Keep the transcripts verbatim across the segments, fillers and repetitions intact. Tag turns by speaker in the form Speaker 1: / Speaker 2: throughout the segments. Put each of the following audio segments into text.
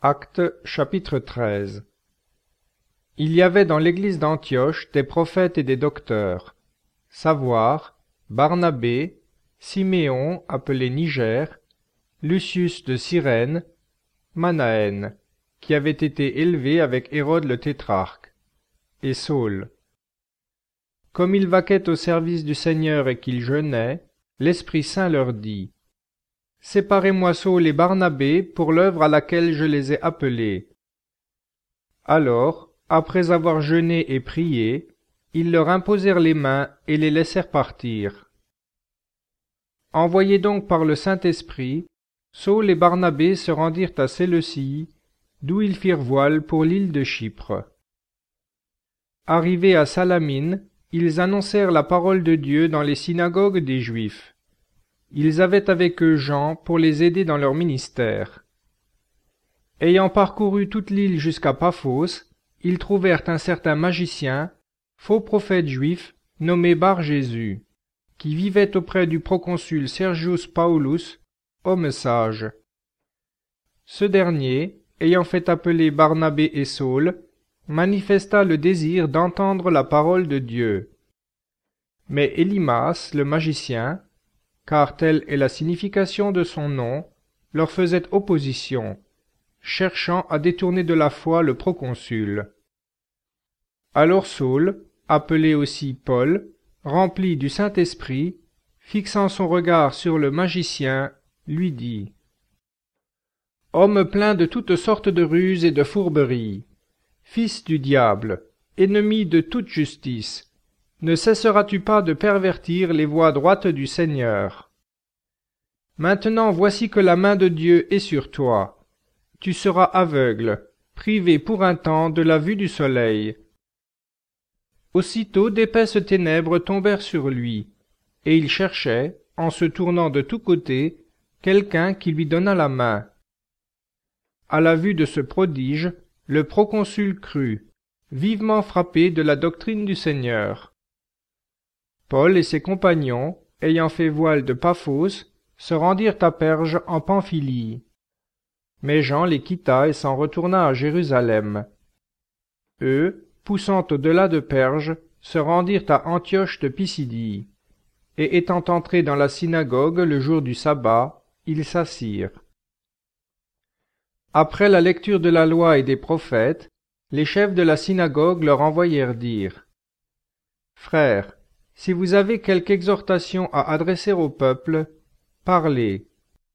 Speaker 1: Actes chapitre treize. Il y avait dans l'église d'Antioche des prophètes et des docteurs, savoir Barnabé, Siméon appelé Niger, Lucius de Cyrène, Manaën, qui avait été élevé avec Hérode le tétrarque, et Saul. Comme ils vaquaient au service du Seigneur et qu'ils jeûnaient, l'Esprit Saint leur dit: Séparez-moi Saul et Barnabé pour l'œuvre à laquelle je les ai appelés. Alors, après avoir jeûné et prié, ils leur imposèrent les mains et les laissèrent partir. Envoyés donc par le Saint-Esprit, Saul et Barnabé se rendirent à Séleucie, d'où ils firent voile pour l'île de Chypre. Arrivés à Salamine, ils annoncèrent la parole de Dieu dans les synagogues des Juifs. Ils avaient avec eux Jean pour les aider dans leur ministère. Ayant parcouru toute l'île jusqu'à Paphos, ils trouvèrent un certain magicien, faux prophète juif, nommé Bar-Jésus, qui vivait auprès du proconsul Sergius Paulus, homme sage. Ce dernier, ayant fait appeler Barnabé et Saul, manifesta le désir d'entendre la parole de Dieu. Mais Élymas, le magicien, car telle est la signification de son nom, leur faisait opposition, cherchant à détourner de la foi le proconsul. Alors Saul, appelé aussi Paul, rempli du Saint-Esprit, fixant son regard sur le magicien, lui dit: Homme plein de toutes sortes de ruses et de fourberies, fils du diable, ennemi de toute justice, ne cesseras-tu pas de pervertir les voies droites du Seigneur? Maintenant voici que la main de Dieu est sur toi. Tu seras aveugle, privé pour un temps de la vue du soleil. Aussitôt d'épaisses ténèbres tombèrent sur lui, et il cherchait, en se tournant de tous côtés, quelqu'un qui lui donnât la main. À la vue de ce prodige, le proconsul crut, vivement frappé de la doctrine du Seigneur. Paul et ses compagnons, ayant fait voile de Paphos, se rendirent à Perge en Pamphylie. Mais Jean les quitta et s'en retourna à Jérusalem. Eux, poussant au-delà de Perge, se rendirent à Antioche de Pisidie, et étant entrés dans la synagogue le jour du sabbat, ils s'assirent. Après la lecture de la loi et des prophètes, les chefs de la synagogue leur envoyèrent dire: Frères, si vous avez quelque exhortation à adresser au peuple, parlez.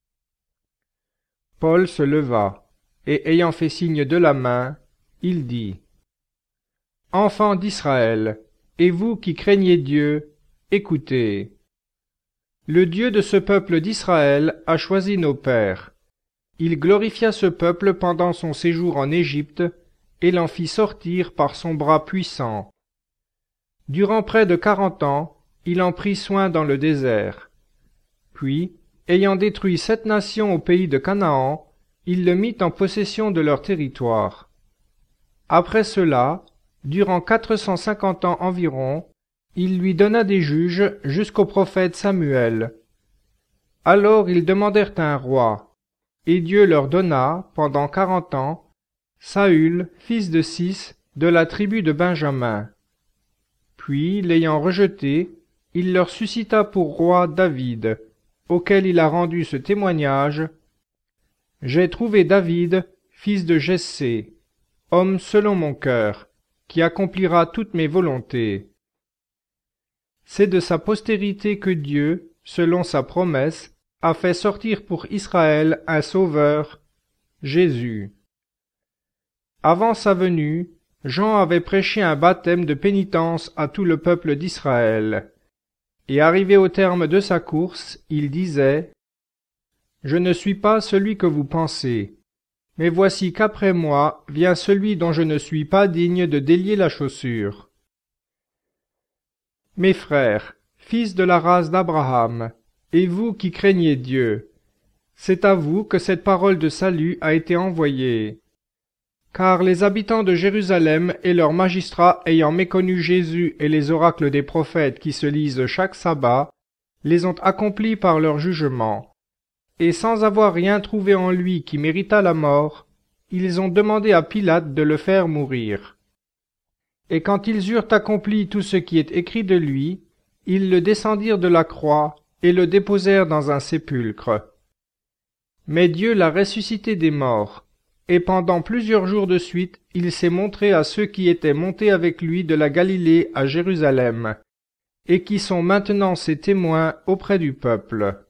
Speaker 1: Paul se leva, et ayant fait signe de la main, il dit: Enfants d'Israël, et vous qui craignez Dieu, écoutez. Le Dieu de ce peuple d'Israël a choisi nos pères. Il glorifia ce peuple pendant son séjour en Égypte, et l'en fit sortir par son bras puissant. Durant près de quarante ans, il en prit soin dans le désert. Puis, ayant détruit sept nations au pays de Canaan, il le mit en possession de leur territoire. Après cela, durant quatre cent cinquante ans environ, il lui donna des juges jusqu'au prophète Samuel. Alors ils demandèrent un roi, et Dieu leur donna, pendant quarante ans, Saül, fils de Cis, de la tribu de Benjamin. Puis, l'ayant rejeté, il leur suscita pour roi David, auquel il a rendu ce témoignage: J'ai trouvé David, fils de Jessé, homme selon mon cœur, qui accomplira toutes mes volontés. C'est de sa postérité que Dieu, selon sa promesse, a fait sortir pour Israël un sauveur, Jésus. Avant sa venue, Jean avait prêché un baptême de pénitence à tout le peuple d'Israël. Et arrivé au terme de sa course, il disait: Je ne suis pas celui que vous pensez, mais voici qu'après moi vient celui dont je ne suis pas digne de délier la chaussure. Mes frères, fils de la race d'Abraham, et vous qui craignez Dieu, c'est à vous que cette parole de salut a été envoyée. Car les habitants de Jérusalem et leurs magistrats ayant méconnu Jésus et les oracles des prophètes qui se lisent chaque sabbat, les ont accomplis par leur jugement. Et sans avoir rien trouvé en lui qui méritât la mort, ils ont demandé à Pilate de le faire mourir. Et quand ils eurent accompli tout ce qui est écrit de lui, ils le descendirent de la croix et le déposèrent dans un sépulcre. Mais Dieu l'a ressuscité des morts, et pendant plusieurs jours de suite, il s'est montré à ceux qui étaient montés avec lui de la Galilée à Jérusalem, et qui sont maintenant ses témoins auprès du peuple.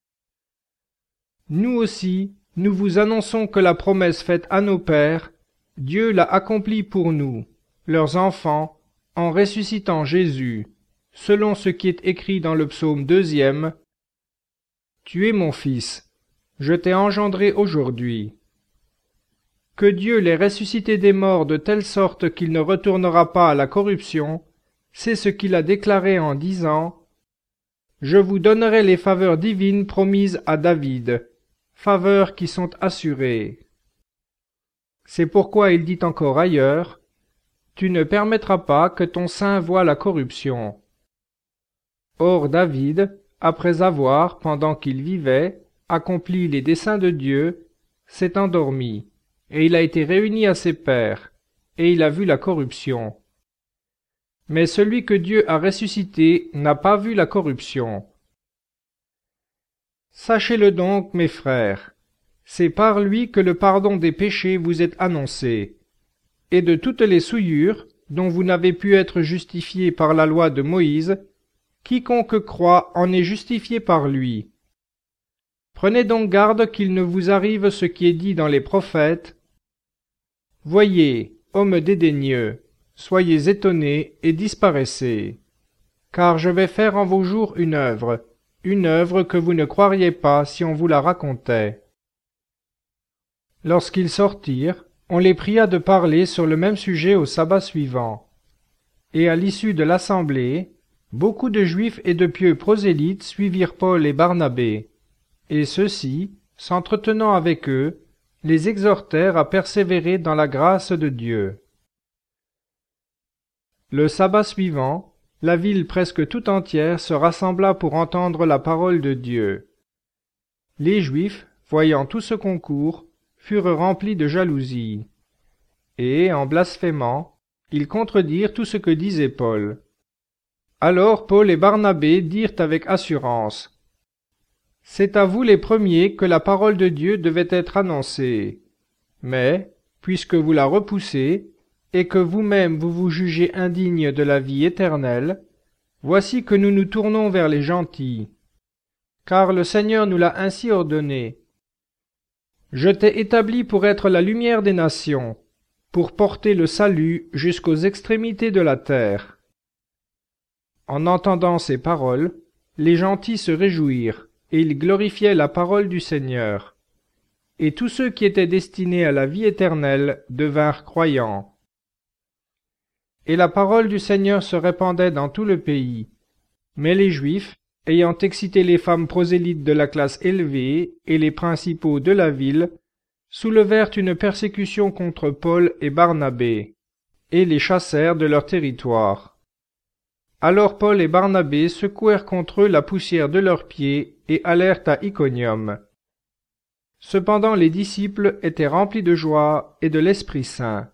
Speaker 1: Nous aussi, nous vous annonçons que la promesse faite à nos pères, Dieu l'a accomplie pour nous, leurs enfants, en ressuscitant Jésus, selon ce qui est écrit dans le psaume deuxième. Tu es mon fils, je t'ai engendré aujourd'hui. Que Dieu l'ait ressuscité des morts de telle sorte qu'il ne retournera pas à la corruption, c'est ce qu'il a déclaré en disant « Je vous donnerai les faveurs divines promises à David, faveurs qui sont assurées. » C'est pourquoi il dit encore ailleurs « Tu ne permettras pas que ton sein voie la corruption. » Or David, après avoir, pendant qu'il vivait, accompli les desseins de Dieu, s'est endormi, et il a été réuni à ses pères, et il a vu la corruption. Mais celui que Dieu a ressuscité n'a pas vu la corruption. Sachez-le donc, mes frères, c'est par lui que le pardon des péchés vous est annoncé, et de toutes les souillures dont vous n'avez pu être justifiés par la loi de Moïse, quiconque croit en est justifié par lui. Prenez donc garde qu'il ne vous arrive ce qui est dit dans les prophètes. Voyez, hommes dédaigneux, soyez étonnés et disparaissez, car je vais faire en vos jours une œuvre, une œuvre que vous ne croiriez pas si on vous la racontait. Lorsqu'ils sortirent, on les pria de parler sur le même sujet au sabbat suivant. Et à l'issue de l'assemblée, beaucoup de Juifs et de pieux prosélytes suivirent Paul et Barnabé, et ceux-ci, s'entretenant avec eux, les exhortèrent à persévérer dans la grâce de Dieu. Le sabbat suivant, la ville presque tout entière se rassembla pour entendre la parole de Dieu. Les Juifs, voyant tout ce concours, furent remplis de jalousie, et, en blasphémant, ils contredirent tout ce que disait Paul. Alors Paul et Barnabé dirent avec assurance, « C'est à vous les premiers que la parole de Dieu devait être annoncée. Mais, puisque vous la repoussez, et que vous-même vous vous jugez indigne de la vie éternelle, voici que nous nous tournons vers les gentils. Car le Seigneur nous l'a ainsi ordonné. Je t'ai établi pour être la lumière des nations, pour porter le salut jusqu'aux extrémités de la terre. » En entendant ces paroles, les gentils se réjouirent, et ils glorifiaient la parole du Seigneur. Et tous ceux qui étaient destinés à la vie éternelle devinrent croyants. Et la parole du Seigneur se répandait dans tout le pays. Mais les Juifs, ayant excité les femmes prosélytes de la classe élevée et les principaux de la ville, soulevèrent une persécution contre Paul et Barnabé, et les chassèrent de leur territoire. Alors Paul et Barnabé secouèrent contre eux la poussière de leurs pieds et allèrent à Iconium. Cependant les disciples étaient remplis de joie et de l'Esprit Saint.